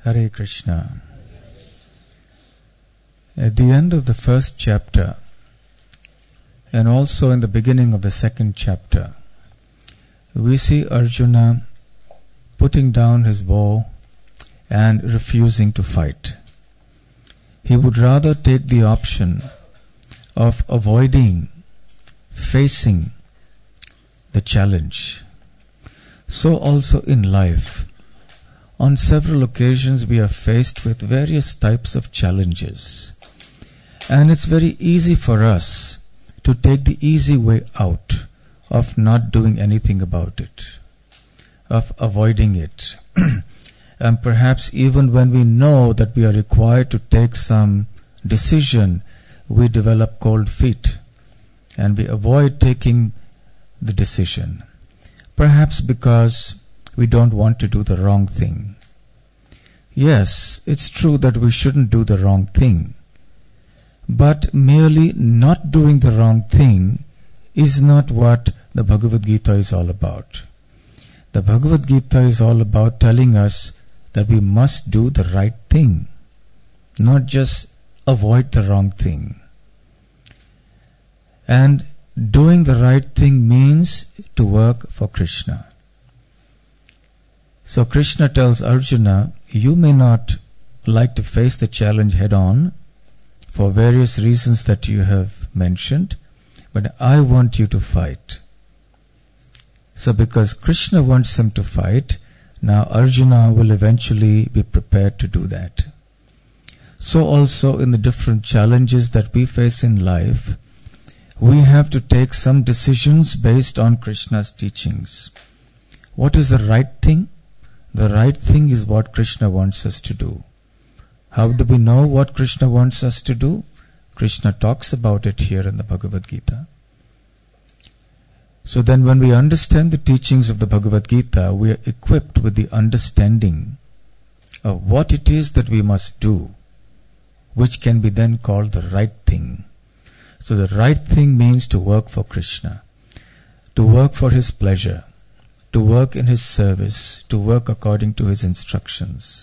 Hare Krishna. At the end of the first chapter, and also in the beginning of the second chapter, we see Arjuna putting down his bow and refusing to fight. He would rather take the option of avoiding facing the challenge. So also in life, on several occasions we are faced with various types of challenges. And it's very easy for us to take the easy way out of not doing anything about it, of avoiding it. And perhaps even when we know that we are required to take some decision, we develop cold feet and we avoid taking the decision. Perhaps because we don't want to do the wrong thing. Yes, it's true that we shouldn't do the wrong thing. But merely not doing the wrong thing is not what the Bhagavad Gita is all about. The Bhagavad Gita is all about telling us that we must do the right thing, not just avoid the wrong thing. And doing the right thing means to work for Krishna. So Krishna tells Arjuna, you may not like to face the challenge head on for various reasons that you have mentioned, but I want you to fight. So because Krishna wants him to fight, now Arjuna will eventually be prepared to do that. So also in the different challenges that we face in life, we have to take some decisions based on Krishna's teachings. What is the right thing? The right thing is what Krishna wants us to do. How do we know what Krishna wants us to do? Krishna talks about it here in the Bhagavad Gita. So then when we understand the teachings of the Bhagavad Gita, we are equipped with the understanding of what it is that we must do, which can be then called the right thing. So the right thing means to work for Krishna, to work for his pleasure, to work in his service, to work according to his instructions.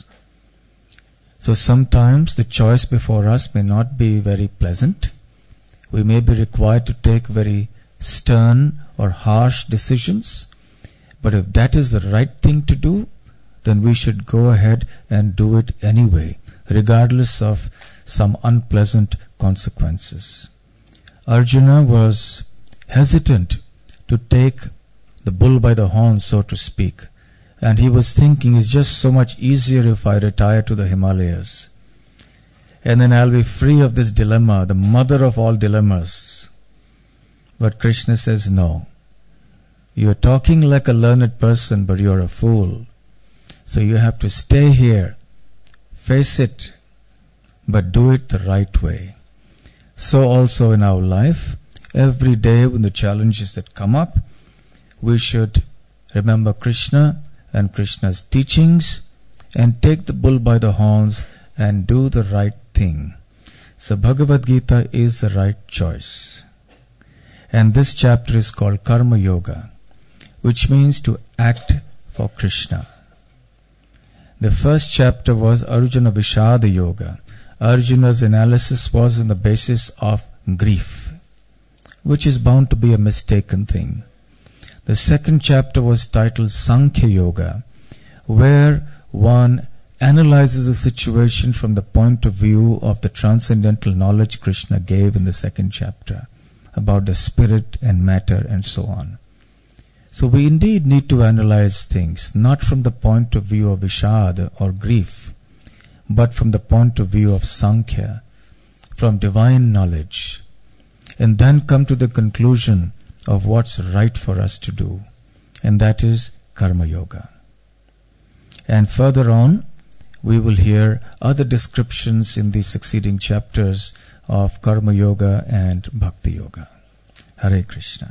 So sometimes the choice before us may not be very pleasant. We may be required to take very stern or harsh decisions. But if that is the right thing to do, then we should go ahead and do it anyway, regardless of some unpleasant consequences. Arjuna was hesitant to take the bull by the horn, so to speak. And he was thinking, it's just so much easier if I retire to the Himalayas. And then I'll be free of this dilemma, the mother of all dilemmas. But Krishna says, no. You're talking like a learned person, but you're a fool. So you have to stay here, face it, but do it the right way. So also in our life, every day when the challenges that come up, we should remember Krishna and Krishna's teachings and take the bull by the horns and do the right thing. So Bhagavad Gita is the right choice. And this chapter is called Karma Yoga, which means to act for Krishna. The first chapter was Arjuna Vishada Yoga. Arjuna's analysis was on the basis of grief, which is bound to be a mistaken thing. The second chapter was titled Sankhya Yoga, where one analyzes the situation from the point of view of the transcendental knowledge Krishna gave in the second chapter about the spirit and matter and so on. So we indeed need to analyze things, not from the point of view of Vishad or grief, but from the point of view of Sankhya, from divine knowledge, and then come to the conclusion of what's right for us to do, and that is Karma Yoga. And further on, we will hear other descriptions in the succeeding chapters of Karma Yoga and Bhakti Yoga. Hare Krishna.